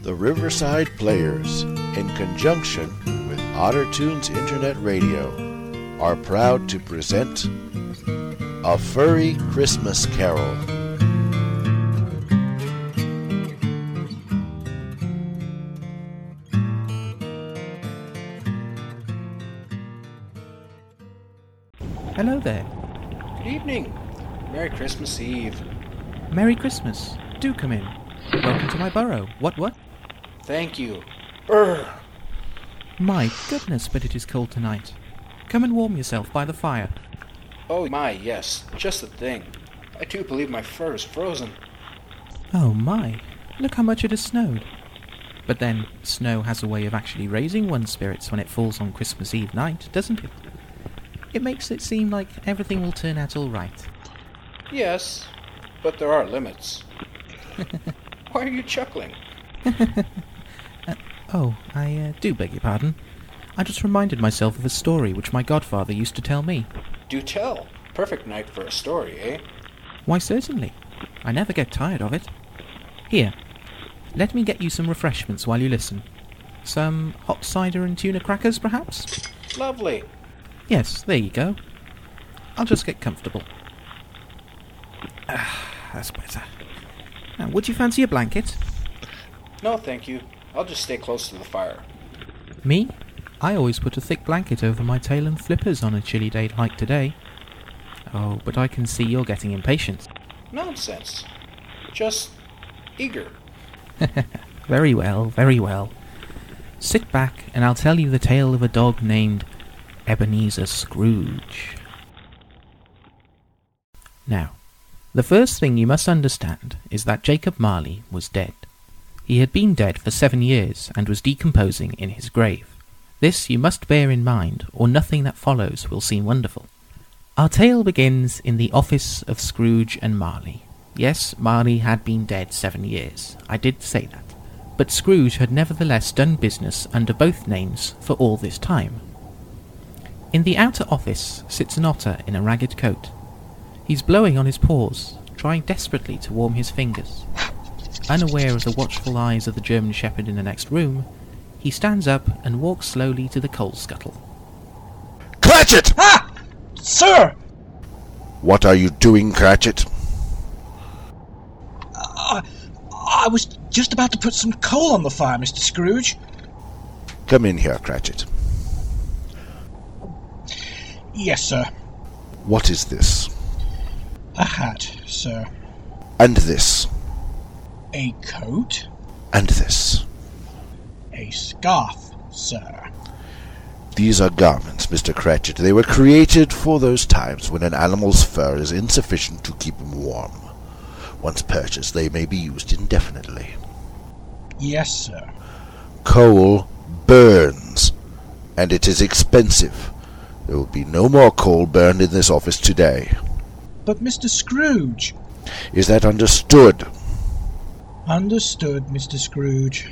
The Riverside Players, in conjunction with Otter Tunes Internet Radio, are proud to present A Furry Christmas Carol. Hello there. Good evening. Merry Christmas Eve. Merry Christmas. Do come in. Welcome to my burrow. What? Thank you. My goodness, but it is cold tonight. Come and warm yourself by the fire. Oh my, yes. Just the thing. I do believe my fur is frozen. Oh my. Look how much it has snowed. But then, snow has a way of actually raising one's spirits when it falls on Christmas Eve night, doesn't it? It makes it seem like everything will turn out all right. Yes, but there are limits. Why are you chuckling? I do beg your pardon. I just reminded myself of a story which my godfather used to tell me. Do tell. Perfect night for a story, eh? Why, certainly. I never get tired of it. Here, let me get you some refreshments while you listen. Some hot cider and tuna crackers, perhaps? Lovely. Yes, there you go. I'll just get comfortable. That's better. Now, would you fancy a blanket? No, thank you. I'll just stay close to the fire. Me? I always put a thick blanket over my tail and flippers on a chilly day like today. Oh, but I can see you're getting impatient. Nonsense. Just eager. Very well, very well. Sit back and I'll tell you the tale of a dog named Ebenezer Scrooge. Now, the first thing you must understand is that Jacob Marley was dead. He had been dead for 7 years and was decomposing in his grave. This you must bear in mind, or nothing that follows will seem wonderful. Our tale begins in the office of Scrooge and Marley. Yes, Marley had been dead 7 years. I did say that. But Scrooge had nevertheless done business under both names for all this time. In the outer office sits an otter in a ragged coat. He's blowing on his paws, trying desperately to warm his fingers. Unaware of the watchful eyes of the German Shepherd in the next room, he stands up and walks slowly to the coal scuttle. Cratchit! Ah! Sir! What are you doing, Cratchit? I was just about to put some coal on the fire, Mr. Scrooge. Come in here, Cratchit. Yes, sir. What is this? A hat, sir. And this? A coat. And this? A scarf, sir. These are garments, Mr. Cratchit. They were created for those times when an animal's fur is insufficient to keep him warm. Once purchased, they may be used indefinitely. Yes, sir. Coal burns, and it is expensive. There will be no more coal burned in this office today. But Mr. Scrooge... Is that understood? Understood, Mr. Scrooge.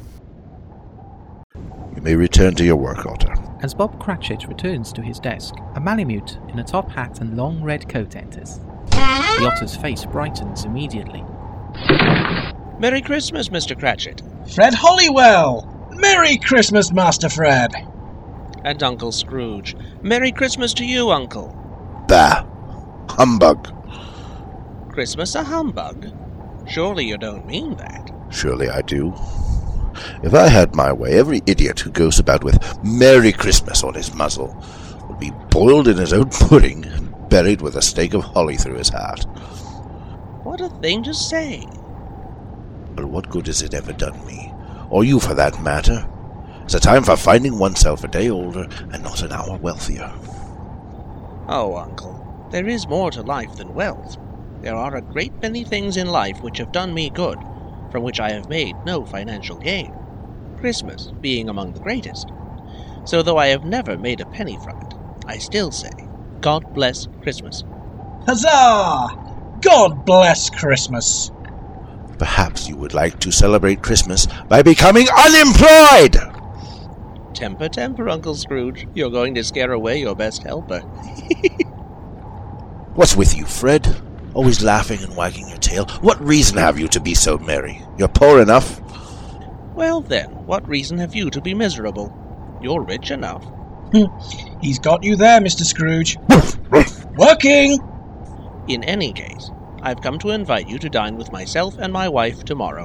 You may return to your work, Otter. As Bob Cratchit returns to his desk, a Malamute in a top hat and long red coat enters. The Otter's face brightens immediately. Merry Christmas, Mr. Cratchit. Fred Hollywell! Merry Christmas, Master Fred! And Uncle Scrooge. Merry Christmas to you, Uncle. Bah! Humbug! Christmas a humbug? Surely you don't mean that. Surely I do. If I had my way, every idiot who goes about with Merry Christmas on his muzzle would be boiled in his own pudding and buried with a stake of holly through his heart. What a thing to say. But what good has it ever done me? Or you, for that matter? It's a time for finding oneself a day older and not an hour wealthier. Oh, Uncle, there is more to life than wealth. There are a great many things in life which have done me good, from which I have made no financial gain, Christmas being among the greatest. So though I have never made a penny from it, I still say, God bless Christmas. Huzzah! God bless Christmas! Perhaps you would like to celebrate Christmas by becoming unemployed! Temper, temper, Uncle Scrooge. You're going to scare away your best helper. What's with you, Fred? Always laughing and wagging your tail. What reason have you to be so merry? You're poor enough. Well then, what reason have you to be miserable? You're rich enough. He's got you there, Mr. Scrooge. Working! In any case, I've come to invite you to dine with myself and my wife tomorrow.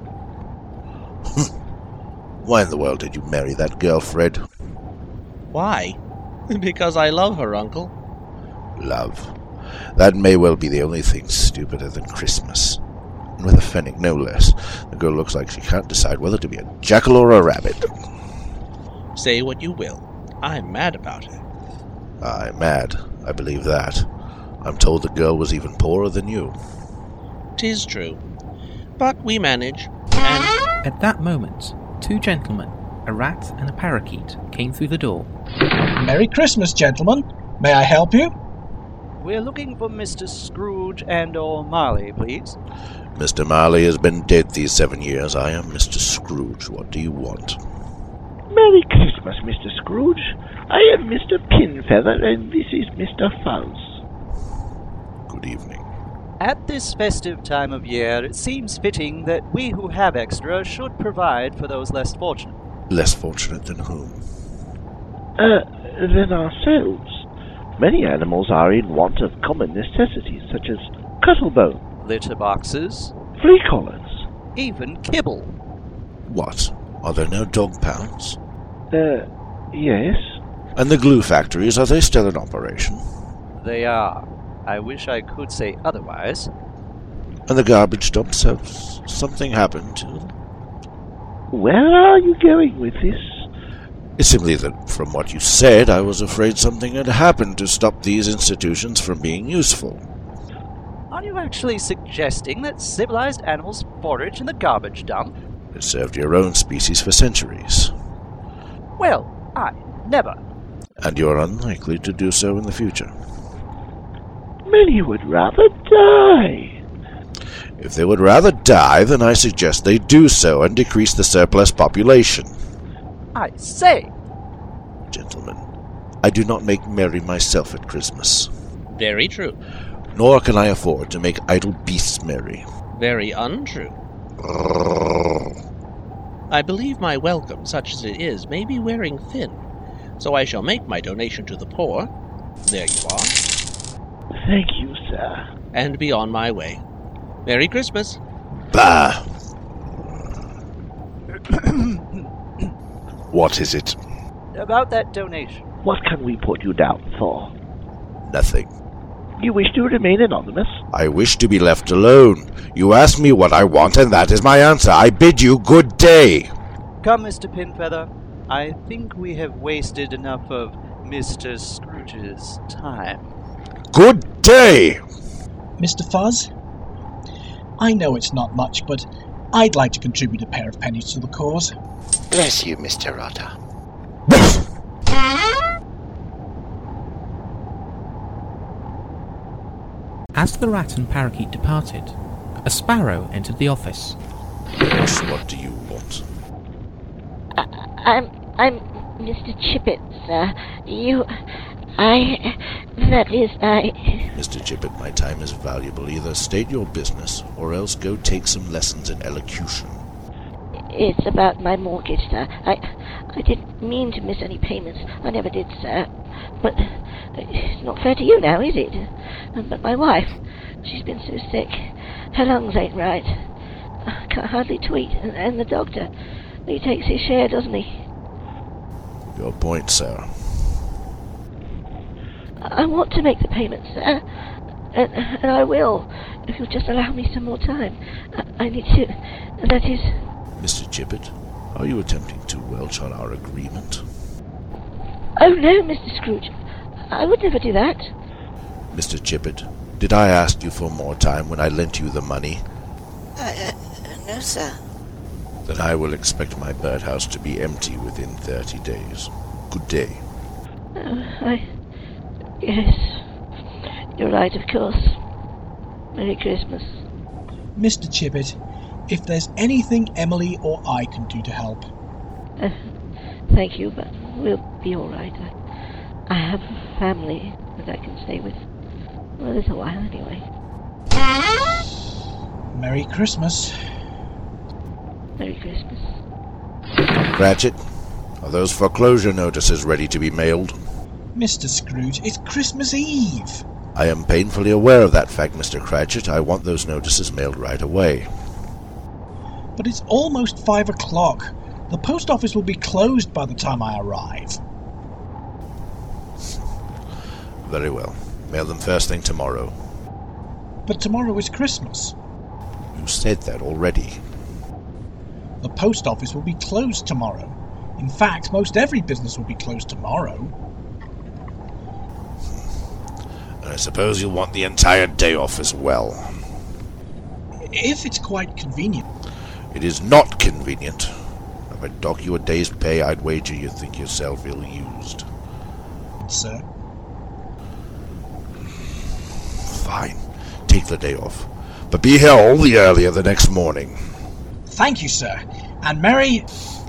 Why in the world did you marry that girl, Fred? Why? Because I love her, Uncle. Love. That may well be the only thing stupider than Christmas. And with a fennec, no less. The girl looks like she can't decide whether to be a jackal or a rabbit. Say what you will. I'm mad about it. Aye, mad. I believe that. I'm told the girl was even poorer than you. 'Tis true. But we manage, and... At that moment, two gentlemen, a rat and a parakeet, came through the door. Merry Christmas, gentlemen. May I help you? We're looking for Mr. Scrooge and/or Marley, please. Mr. Marley has been dead these 7 years. I am Mr. Scrooge. What do you want? Merry Christmas, Mr. Scrooge. I am Mr. Pinfeather, and this is Mr. Fuzz. Good evening. At this festive time of year, it seems fitting that we who have extra should provide for those less fortunate. Less fortunate than whom? Than ourselves. Many animals are in want of common necessities, such as cuttlebone, Litter boxes, flea collars. even kibble. What? Are there no dog pounds? Yes. And the glue factories, are they still in operation? They are. I wish I could say otherwise. And the garbage dumps, have something happened to them? Where are you going with this? It's simply that, from what you said, I was afraid something had happened to stop these institutions from being useful. Are you actually suggesting that civilized animals forage in the garbage dump? It served your own species for centuries. Well, I never. And you're unlikely to do so in the future. Many would rather die. If they would rather die, then I suggest they do so and decrease the surplus population. I say! Gentlemen, I do not make merry myself at Christmas. Very true. Nor can I afford to make idle beasts merry. Very untrue. I believe my welcome, such as it is, may be wearing thin, so I shall make my donation to the poor. There you are. Thank you, sir. And be on my way. Merry Christmas. Bah! What is it? About that donation. What can we put you down for? Nothing. You wish to remain anonymous? I wish to be left alone. You ask me what I want, and that is my answer. I bid you good day. Come, Mr. Pinfeather. I think we have wasted enough of Mr. Scrooge's time. Good day! Mr. Fuzz? I know it's not much, but I'd like to contribute a pair of pennies to the cause. Bless you, Mr. Otter. As the rat and parakeet departed, a sparrow entered the office. What do you want? I'm Mr. Chippet, sir. Mr. Chippet, my time is valuable. Either state your business, or else go take some lessons in elocution. It's about my mortgage, sir. I didn't mean to miss any payments. I never did, sir. But it's not fair to you now, is it? But my wife, she's been so sick. Her lungs ain't right. I can't hardly tweet. And the doctor, he takes his share, doesn't he? Your point, sir. I want to make the payments, sir. And I will, if you'll just allow me some more time. I need to... That is... Mr. Chippet, are you attempting to welch on our agreement? Oh, no, Mr. Scrooge. I would never do that. Mr. Chippet, did I ask you for more time when I lent you the money? No, sir. Then I will expect my birdhouse to be empty within 30 days. Good day. Yes. You're right, of course. Merry Christmas. Mr. Chippet, if there's anything Emily or I can do to help. Thank you, but we'll be all right. I have a family that I can stay with. Well, a little while, anyway. Merry Christmas. Merry Christmas. Cratchit, are those foreclosure notices ready to be mailed? Mr. Scrooge, it's Christmas Eve. I am painfully aware of that fact, Mr. Cratchit. I want those notices mailed right away. But it's almost 5 o'clock. The post office will be closed by the time I arrive. Very well. Mail them first thing tomorrow. But tomorrow is Christmas. You said that already. The post office will be closed tomorrow. In fact, most every business will be closed tomorrow. I suppose you'll want the entire day off as well. If it's quite convenient. It is not convenient. If I dock you a day's pay, I'd wager you think yourself ill-used. Sir? Fine. Take the day off. But be here all the earlier the next morning. Thank you, sir. And Merry...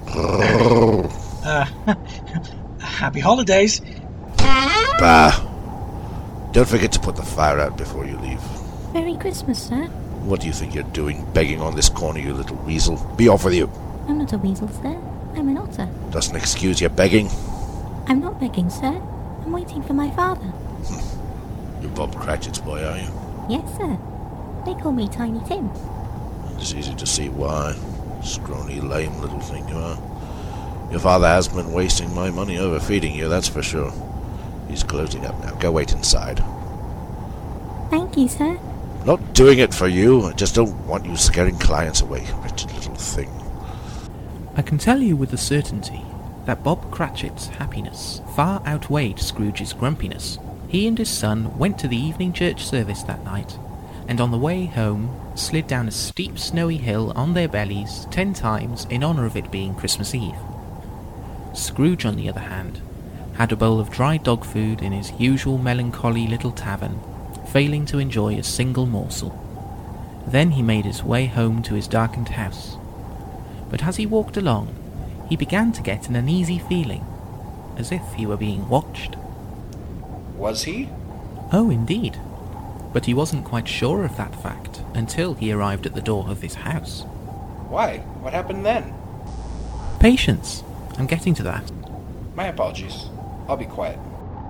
happy holidays. Bah. Don't forget to put the fire out before you leave. Merry Christmas, sir. What do you think you're doing, begging on this corner, you little weasel? Be off with you. I'm not a weasel, sir. I'm an otter. Doesn't excuse your begging. I'm not begging, sir. I'm waiting for my father. You're Bob Cratchit's boy, are you? Yes, sir. They call me Tiny Tim. It's easy to see why. Scrawny, lame little thing you are. Your father has been wasting my money overfeeding you, that's for sure. He's closing up now. Go wait inside. Thank you, sir. Not doing it for you. I just don't want you scaring clients away, wretched little thing. I can tell you with a certainty that Bob Cratchit's happiness far outweighed Scrooge's grumpiness. He and his son went to the evening church service that night, and on the way home slid down a steep snowy hill on their bellies 10 times in honour of it being Christmas Eve. Scrooge, on the other hand, had a bowl of dry dog food in his usual melancholy little tavern, failing to enjoy a single morsel. Then he made his way home to his darkened house. But as he walked along, he began to get an uneasy feeling, as if he were being watched. Was he? Oh, indeed. But he wasn't quite sure of that fact until he arrived at the door of his house. Why? What happened then? Patience. I'm getting to that. My apologies. I'll be quiet.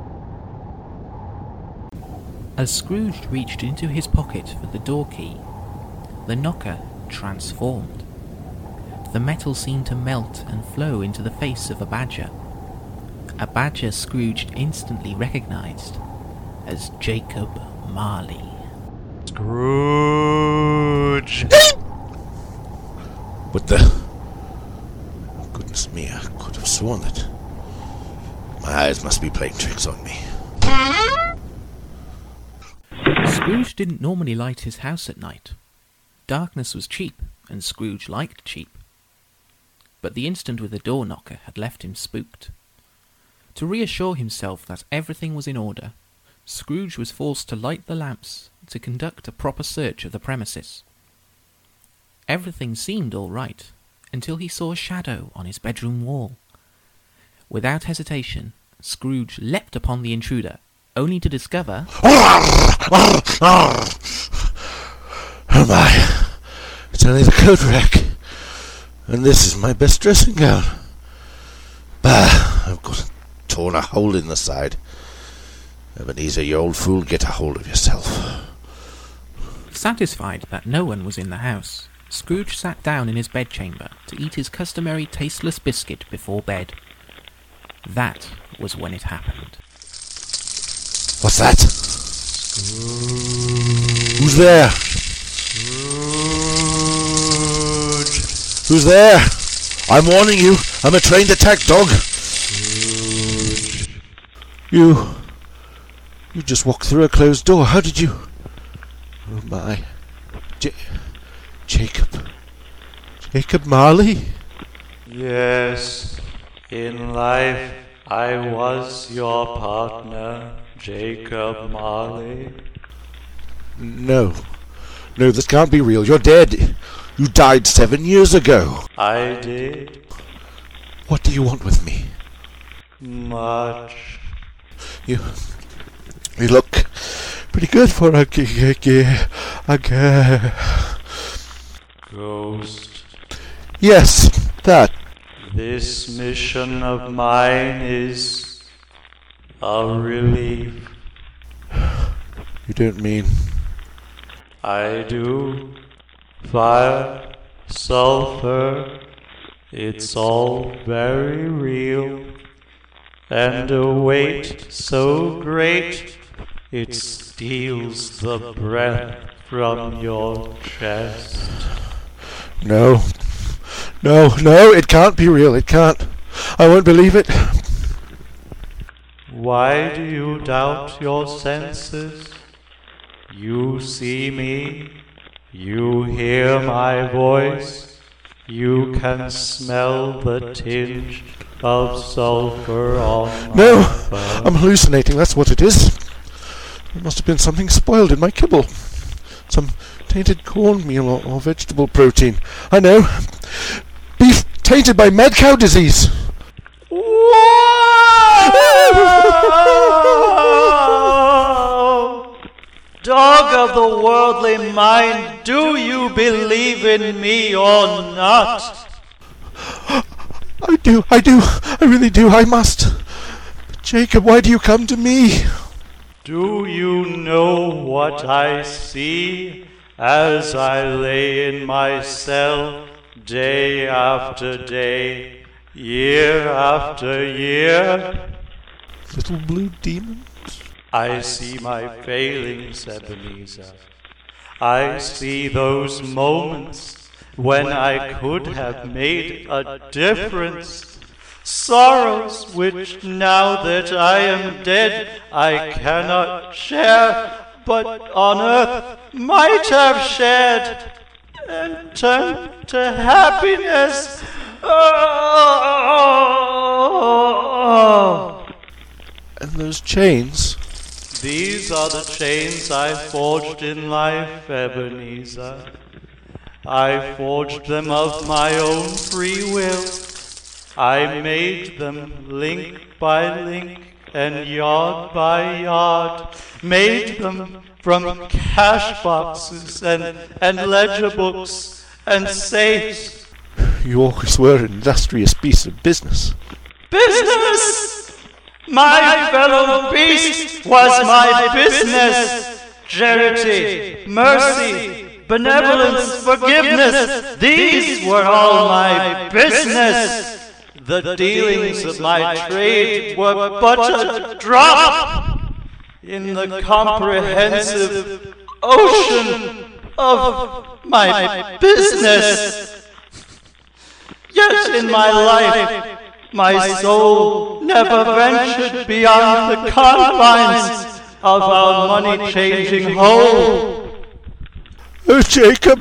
As Scrooge reached into his pocket for the door key, the knocker transformed. The metal seemed to melt and flow into the face of a badger. A badger Scrooge instantly recognized as Jacob Marley. Scrooge! What the... Goodness me, I could have sworn that... My eyes must be playing tricks on me. Scrooge didn't normally light his house at night. Darkness was cheap, and Scrooge liked cheap. But the instant with the door knocker had left him spooked. To reassure himself that everything was in order, Scrooge was forced to light the lamps to conduct a proper search of the premises. Everything seemed all right, until he saw a shadow on his bedroom wall. Without hesitation, Scrooge leapt upon the intruder, only to discover... Oh my! It's only the coat rack. And this is my best dressing gown. Bah! I've got torn a hole in the side. Ebenezer, you old fool, get a hold of yourself. Satisfied that no one was in the house, Scrooge sat down in his bedchamber to eat his customary tasteless biscuit before bed. That was when it happened. What's that? Who's there? Who's there? I'm warning you. I'm a trained attack dog. You just walked through a closed door. How did you... Oh my... Jacob Marley? Yes, in life I was your partner, Jacob Marley. No, this can't be real. You're dead. You died 7 years ago. I did. What do you want with me? Much. You look pretty good for a ghost. Yes, that. This mission of mine is a relief. You don't mean... I do. Fire, sulfur, it's all very real. And a weight so great, it steals the breath from your chest. No, it can't be real, it can't. I won't believe it. Why do you doubt your senses? You see me, you hear my voice, you can smell the tinge of sulfur on No, my burn. I'm hallucinating, that's what it is. There must have been something spoiled in my kibble. Some tainted cornmeal or vegetable protein. I know. Beef tainted by mad cow disease. Dog of the worldly mind, do you believe in me or not? I do, I really do, I must. But Jacob, why do you come to me? Do you know what I see as I lay in my cell day after day, year after year? Little blue demons? I see my failings, Ebenezer. I see those moments when I could have made a difference. Sorrows which, now that I am dead, I cannot share, but on earth might have shared, and turn to happiness. And those chains? These are the chains I forged in life, Ebenezer. I forged them of my own free will. I made them link by link and yard by yard, made them from cash boxes and ledger books and safes. You always were an industrious piece of business. Business! My fellow beast was my business. Charity, mercy, benevolence, forgiveness, these were all my business. The dealings of my trade were but a drop in the comprehensive ocean of my business. Yet in my life, my soul never ventured beyond the confines of our money-changing hole. Oh, Jacob!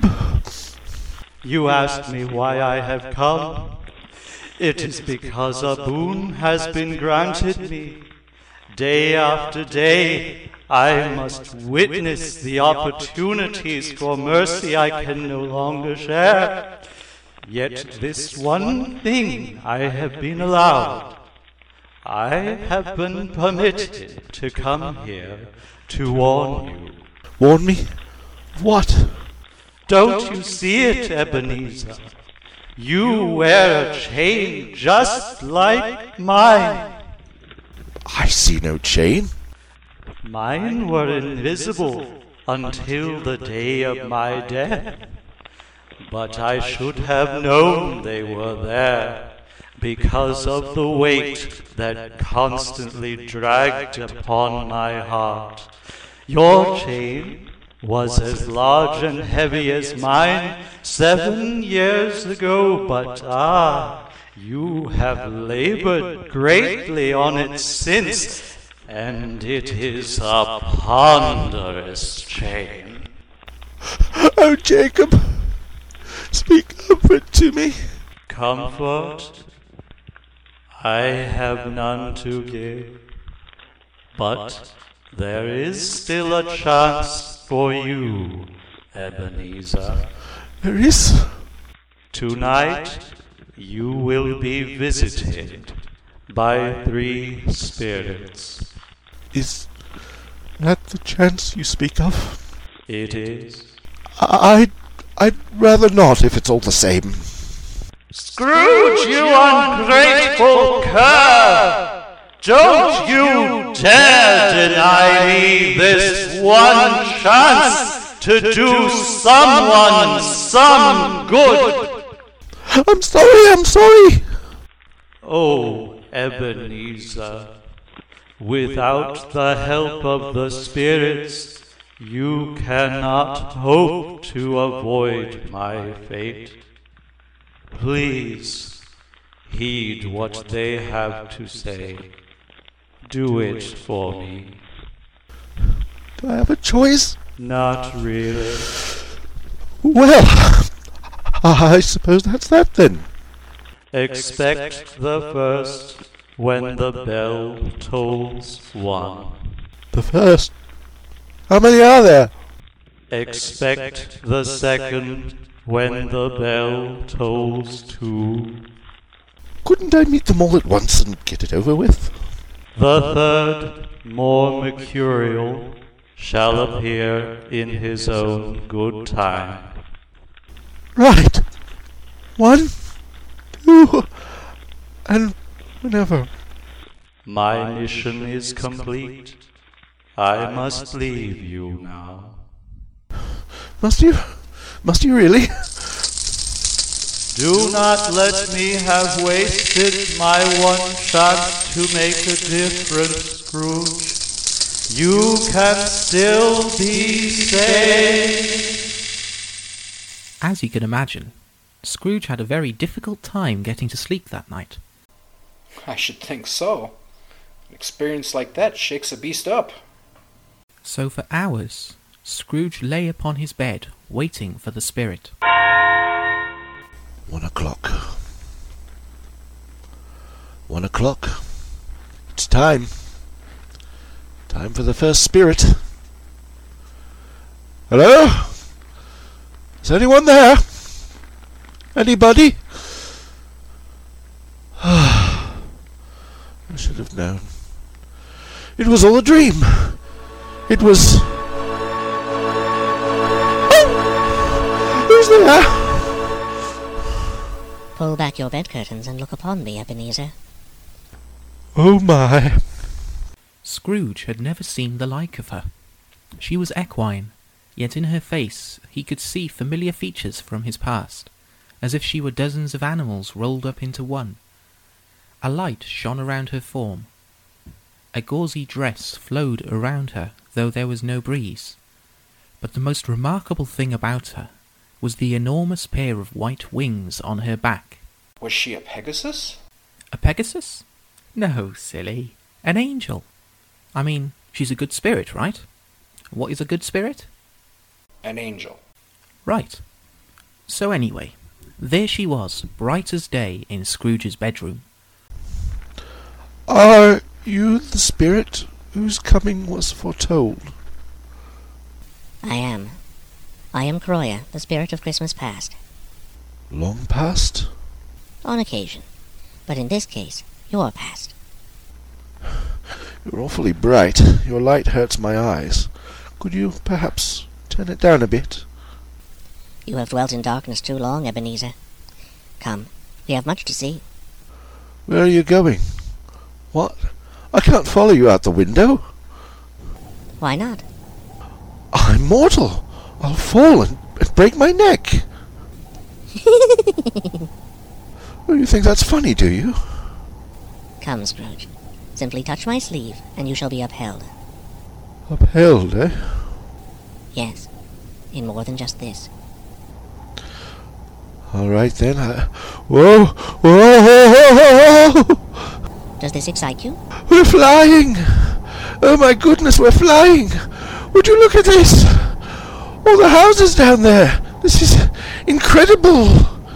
You asked me why I have come. It is because a boon has been granted me. Day after day, I must witness the opportunities for mercy I can no longer share. Yet this one thing I have been allowed. I have been permitted to come here to warn you. Warn me? What? Don't you see it, Ebenezer? You wear a chain just like mine. I see no chain. Mine were invisible until the day of my death. But I should have known they were there because of the weight that constantly dragged upon my heart. Your chain was as large and heavy as mine 7 years ago, but you have labored greatly on it since, and it is a ponderous chain. Oh, Jacob! Speak comfort to me. Comfort? I have none to give, but there is still a chance for you, Ebenezer. There is? Tonight, you will be visited by 3 spirits. Is that the chance you speak of? It is. I'd rather not, if it's all the same. Scrooge, you ungrateful cur! Don't you dare deny me this one chance to do someone some good! I'm sorry! Oh, Ebenezer, without the help of the spirits, you cannot hope to avoid my fate. Please, heed what they have to say. Do it for me. Do I have a choice? Not really. Well, I suppose that's that then. Expect the first when the bell tolls 1. The first? How many are there? Expect the second when the bell tolls 2. Couldn't I meet them all at once and get it over with? The third, more mercurial, shall appear in his own good time. Right. 1, 2, and whenever. My mission is complete. I must leave you now. Must you? Must you really? Do not let me have wasted my one chance to make a difference, Scrooge. You can still be saved. As you can imagine, Scrooge had a very difficult time getting to sleep that night. I should think so. An experience like that shakes a beast up. So for hours, Scrooge lay upon his bed, waiting for the spirit. 1 o'clock. 1 o'clock. It's time. Time for the first spirit. Hello? Is anyone there? Anybody? I should have known. It was all a dream. It was... Oh! Who's there? Pull back your bed curtains and look upon me, Ebenezer. Oh my. Scrooge had never seen the like of her. She was equine, yet in her face he could see familiar features from his past, as if she were dozens of animals rolled up into one. A light shone around her form. A gauzy dress flowed around her, though there was no breeze. But the most remarkable thing about her was the enormous pair of white wings on her back. Was she a Pegasus? A Pegasus? No, silly. An angel. I mean, she's a good spirit, right? What is a good spirit? An angel. Right. So anyway, there she was, bright as day, in Scrooge's bedroom. Are you the spirit whose coming was foretold? I am. I am Croya, the spirit of Christmas past. Long past? On occasion. But in this case, your past. You're awfully bright. Your light hurts my eyes. Could you perhaps turn it down a bit? You have dwelt in darkness too long, Ebenezer. Come, we have much to see. Where are you going? What? I can't follow you out the window. Why not? I'm mortal. I'll fall and break my neck. Oh, you think that's funny, do you? Come, Scrooge. Simply touch my sleeve, and you shall be upheld. Upheld, eh? Yes, in more than just this. All right, then. Whoa! Whoa! Whoa! Whoa! Does this excite you? We're flying! Oh, my goodness, we're flying! Would you look at this? All the houses down there! This is incredible!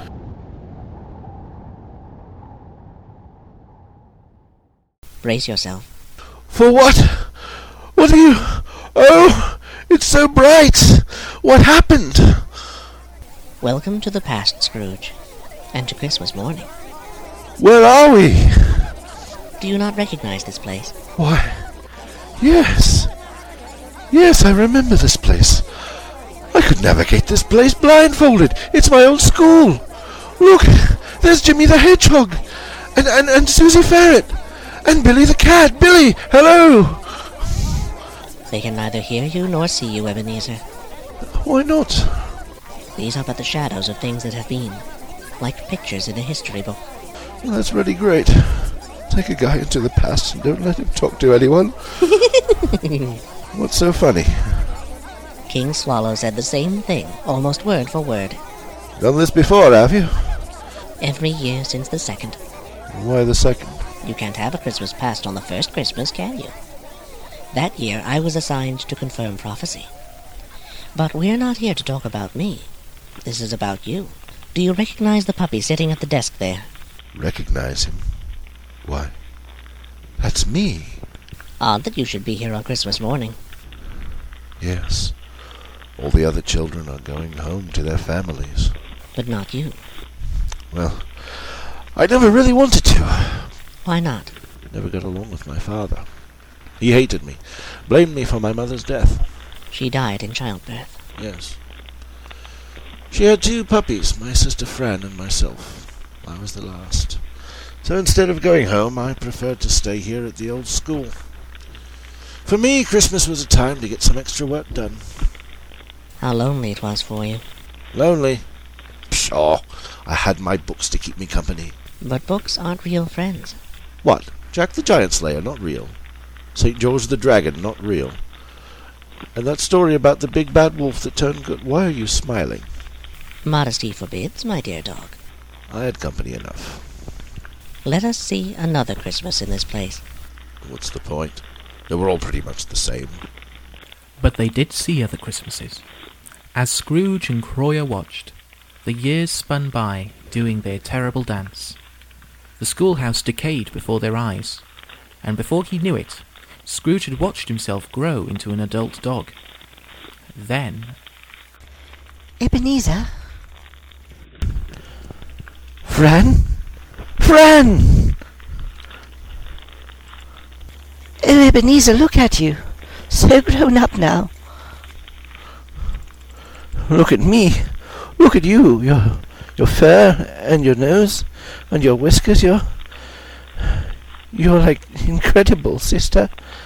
Brace yourself. For what? What are you... Oh! It's so bright! What happened? Welcome to the past, Scrooge. And to Christmas morning. Where are we? Do you not recognize this place? Why, yes. Yes, I remember this place. I could navigate this place blindfolded. It's my old school. Look, There's Jimmy the Hedgehog! And Susie Ferret! And Billy the Cat! Billy! Hello! They can neither hear you nor see you, Ebenezer. Why not? These are but the shadows of things that have been, like pictures in a history book. Well, that's really great. Take a guy into the past and don't let him talk to anyone. What's so funny? King Swallow said the same thing, almost word for word. Done this before, have you? Every year since the 2nd. Why the 2nd? You can't have a Christmas past on the first Christmas, can you? That year I was assigned to confirm prophecy. But we're not here to talk about me. This is about you. Do you recognize the puppy sitting at the desk there? Recognize him? Why, that's me. Odd that you should be here on Christmas morning. Yes. All the other children are going home to their families. But not you. Well, I never really wanted to. Why not? Never got along with my father. He hated me, blamed me for my mother's death. She died in childbirth. Yes. She had 2 puppies, my sister Fran and myself. I was the last. So instead of going home, I preferred to stay here at the old school. For me, Christmas was a time to get some extra work done. How lonely it was for you. Lonely? Pshaw! I had my books to keep me company. But books aren't real friends. What? Jack the Giant Slayer, not real. St. George the Dragon, not real. And that story about the big bad wolf that turned good. Why are you smiling? Modesty forbids, my dear dog. I had company enough. Let us see another Christmas in this place. What's the point? They were all pretty much the same. But they did see other Christmases. As Scrooge and Croyer watched, the years spun by, doing their terrible dance. The schoolhouse decayed before their eyes, and before he knew it, Scrooge had watched himself grow into an adult dog. Then... Ebenezer? Fran? Fran! Oh, Ebenezer, look at you. So grown up now. Look at me. Look at you. Your fur and your nose and your whiskers. You're like incredible, sister.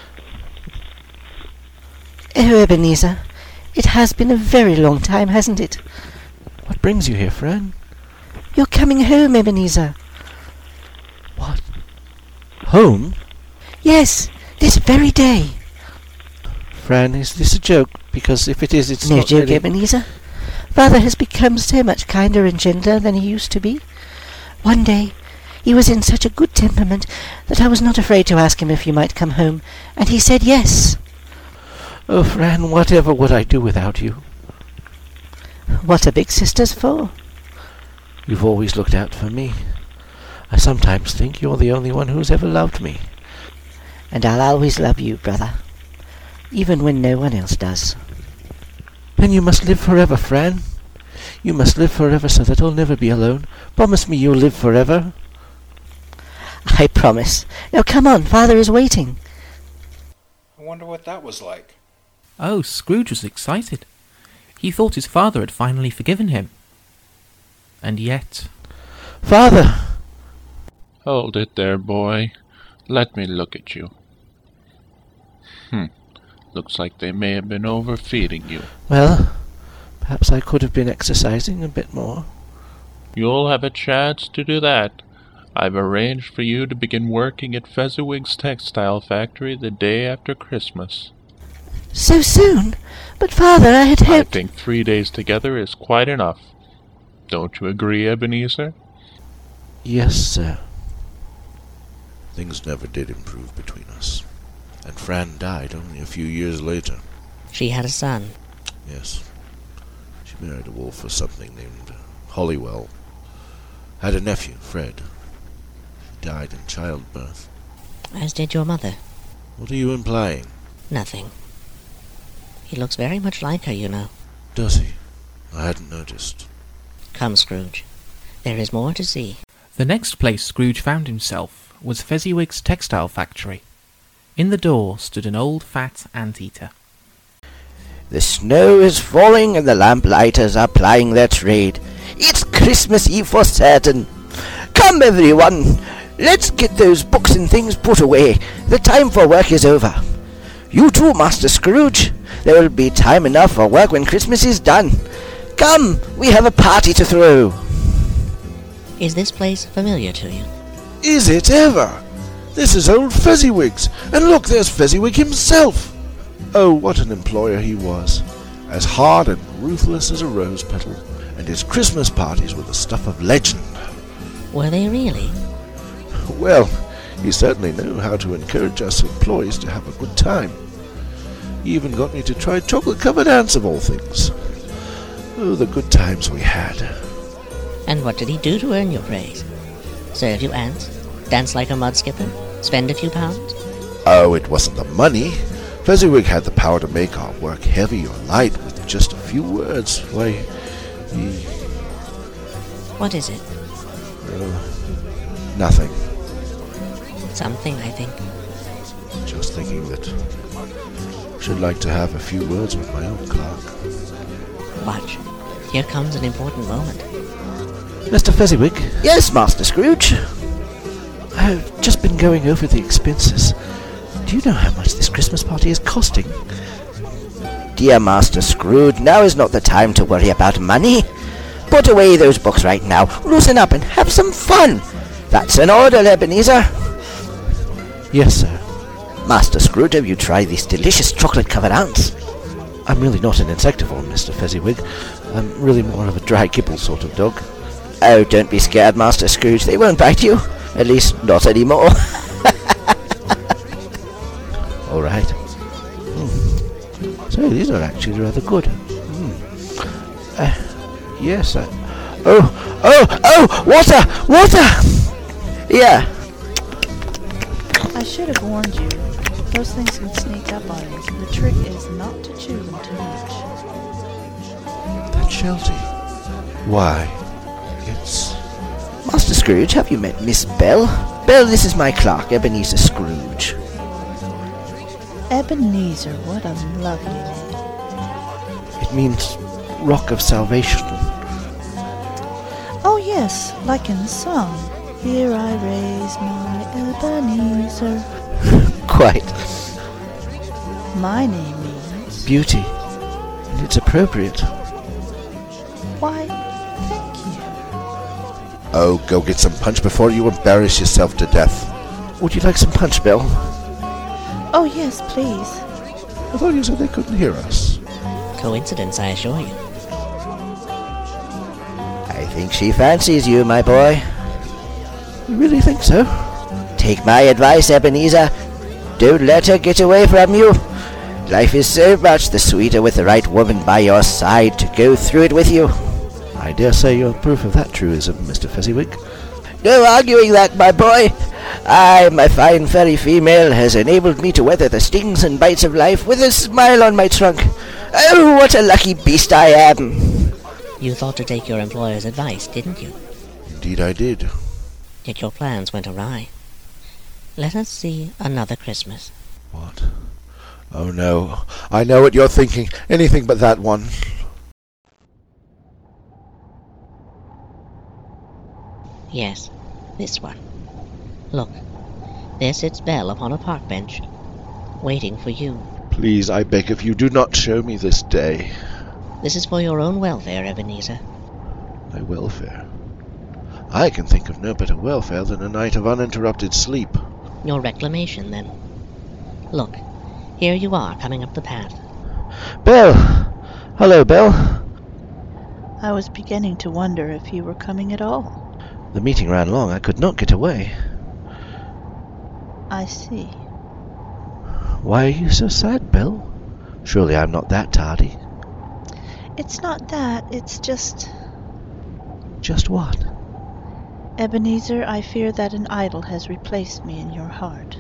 Oh, Ebenezer, it has been a very long time, hasn't it? What brings you here, Fran? You're coming home, Ebenezer. What? Home? Yes, this very day. Fran, is this a joke? Because if it is, it's no not joke, really... Ebenezer. Father has become so much kinder and gentler than he used to be. One day, he was in such a good temperament that I was not afraid to ask him if you might come home, and he said yes. Oh, Fran, whatever would I do without you? What are big sisters for? You've always looked out for me. I sometimes think you're the only one who's ever loved me. And I'll always love you, brother, even when no one else does. Then you must live forever, Fran. You must live forever so that I'll never be alone. Promise me you'll live forever. I promise. Now come on, Father is waiting. I wonder what that was like. Oh, Scrooge was excited. He thought his father had finally forgiven him. And yet... Father! Hold it there, boy. Let me look at you. Looks like they may have been overfeeding you. Well, perhaps I could have been exercising a bit more. You'll have a chance to do that. I've arranged for you to begin working at Fezziwig's textile factory the day after Christmas. So soon? But Father, I had hoped... I think 3 days together is quite enough. Don't you agree, Ebenezer? Yes, sir. Things never did improve between us. And Fran died only a few years later. She had a son. Yes. She married a wolf or something named Hollywell. Had a nephew, Fred. He died in childbirth. As did your mother. What are you implying? Nothing. He looks very much like her, you know. Does he? I hadn't noticed. Come, Scrooge. There is more to see. The next place Scrooge found himself was Fezziwig's textile factory. In the door stood an old fat anteater. The snow is falling and the lamplighters are plying their trade. It's Christmas Eve for certain. Come, everyone. Let's get those books and things put away. The time for work is over. You too, Master Scrooge. There will be time enough for work when Christmas is done. Come, we have a party to throw. Is this place familiar to you? Is it ever? This is old Fezziwig's, and look, there's Fezziwig himself. Oh, what an employer he was. As hard and ruthless as a rose petal, and his Christmas parties were the stuff of legend. Were they really? Well, he certainly knew how to encourage us employees to have a good time. He even got me to try chocolate-covered ants of all things. Oh, the good times we had. And what did he do to earn your praise? Serve you ants? Dance like a mud skipper? Spend a few pounds? Oh, it wasn't the money. Fezziwig had the power to make our work heavy or light with just a few words. Why, he... What is it? Nothing. Something, I think. Just thinking that I should like to have a few words with my own clerk. Watch. Here comes an important moment. Mr. Fezziwig? Yes, Master Scrooge. I've just been going over the expenses. Do you know how much this Christmas party is costing? Dear Master Scrooge, now is not the time to worry about money. Put away those books right now, loosen up and have some fun. That's an order, Ebenezer. Yes, sir. Master Scrooge, have you tried these delicious chocolate-covered ants? I'm really not an insectivore, Mr. Fezziwig. I'm really more of a dry kibble sort of dog. Oh, don't be scared, Master Scrooge. They won't bite you. At least, not anymore. All right. So, these are actually rather good. Yes, Water! Water! Yeah. I should have warned you. Those things can sneak up on you. The trick is not to chew them too much. That Sheltie. Why, it's... Master Scrooge, have you met Miss Bell? Bell, this is my clerk, Ebenezer Scrooge. Ebenezer, what a lovely name. It means Rock of Salvation. Oh yes, like in the song. Here I raise my Ebenezer. Quite. My name means... Beauty. And it's appropriate. Why, thank you. Oh, go get some punch before you embarrass yourself to death. Would you like some punch, Belle? Oh yes, please. I thought you said they couldn't hear us. Coincidence, I assure you. I think she fancies you, my boy. You really think so? Take my advice, Ebenezer. Don't let her get away from you. Life is so much the sweeter with the right woman by your side to go through it with you. I dare say you're proof of that truism, Mr. Fezziwig. No arguing that, my boy. I, my fine fairy female, has enabled me to weather the stings and bites of life with a smile on my trunk. Oh, what a lucky beast I am. You thought to take your employer's advice, didn't you? Indeed I did. Yet your plans went awry. Let us see another Christmas. What? Oh no, I know what you're thinking. Anything but that one. Yes, this one. Look, there sits Belle upon a park bench, waiting for you. Please, I beg of you, do not show me this day. This is for your own welfare, Ebenezer. My welfare? I can think of no better welfare than a night of uninterrupted sleep. Your reclamation, then. Look, here you are, coming up the path. Belle! Hello, Belle. I was beginning to wonder if you were coming at all. The meeting ran long. I could not get away. I see. Why are you so sad, Belle? Surely I'm not that tardy. It's not that, it's just... Just what? Ebenezer, I fear that an idol has replaced me in your heart.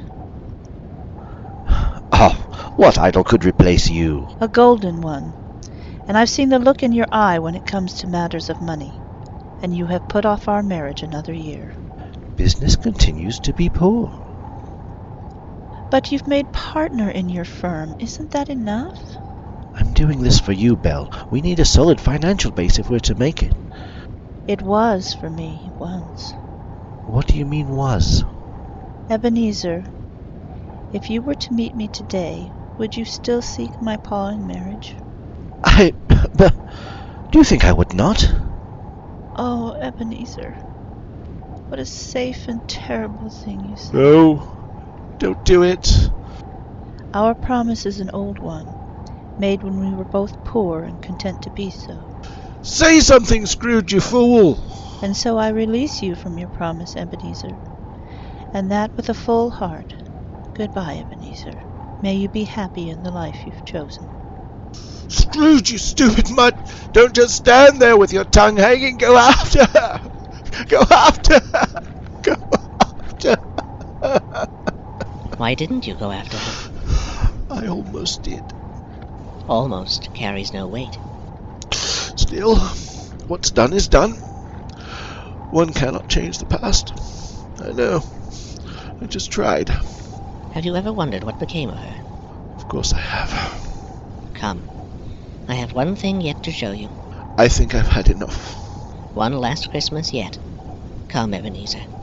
Oh, what idol could replace you? A golden one. And I've seen the look in your eye when it comes to matters of money. And you have put off our marriage another year. Business continues to be poor. But you've made partner in your firm. Isn't that enough? I'm doing this for you, Belle. We need a solid financial base if we're to make it. It was for me once. What do you mean, was? Ebenezer, if you were to meet me today, would you still seek my paw in marriage? But do you think I would not? Oh, Ebenezer, what a safe and terrible thing you said. No, don't do it. Our promise is an old one, made when we were both poor and content to be so. Say something, Scrooge, you fool! And so I release you from your promise, Ebenezer, and that with a full heart. Goodbye, Ebenezer. May you be happy in the life you've chosen. Scrooge, you stupid mutt! Don't just stand there with your tongue hanging. Go after her! Go after her! Go after her! Why didn't you go after her? I almost did. Almost carries no weight. Still, what's done is done. One cannot change the past. I know. I just tried. Have you ever wondered what became of her? Of course I have. Come. I have one thing yet to show you. I think I've had enough. One last Christmas yet. Come, Ebenezer.